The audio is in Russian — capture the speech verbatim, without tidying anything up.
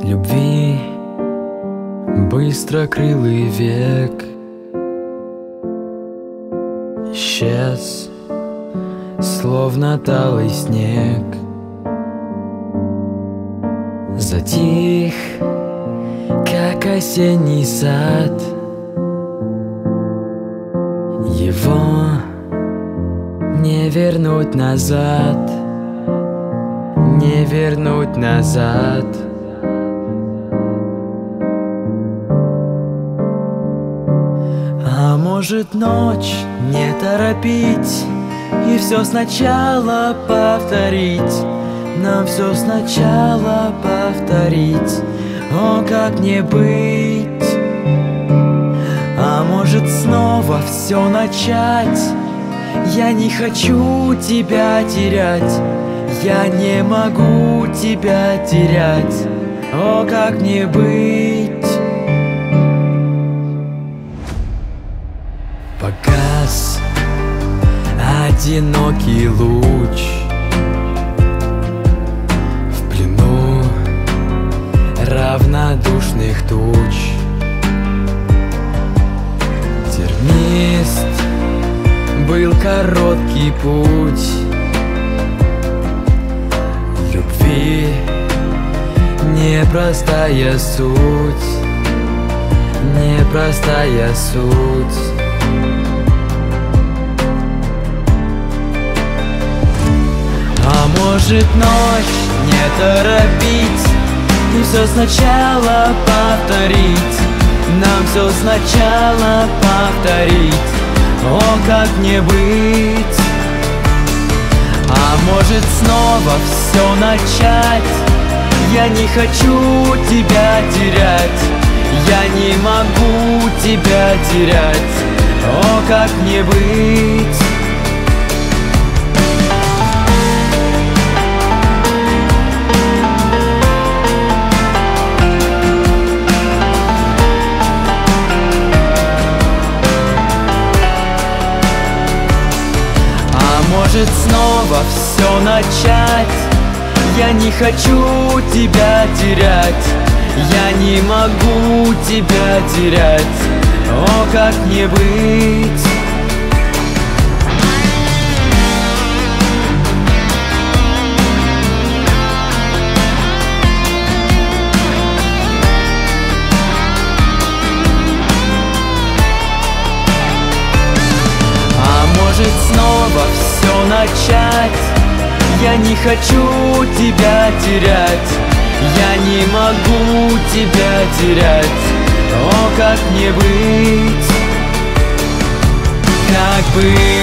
любви быстрокрылый век исчез, словно талый снег. Затих, как осенний сад. Его не вернуть назад, не вернуть назад. А может, ночь не торопить и все сначала повторить, нам все сначала повторить. О, как не быть! А может, снова все начать? Я не хочу тебя терять, я не могу тебя терять. О, как не быть! Погас одинокий луч в плену равнодушных туч. Тернист был короткий путь любви, непростая суть, непростая суть. А может, ночь не торопить и все сначала повторить, нам все сначала повторить. О, как не быть! А может, снова все начать? Я не хочу тебя терять, я не могу тебя терять. О, как не быть! Может, снова все начать? Я не хочу тебя терять, я не могу тебя терять. О, как не быть! А может, снова все начать? Я не хочу тебя терять, я не могу тебя терять. О, как не быть! Как быть?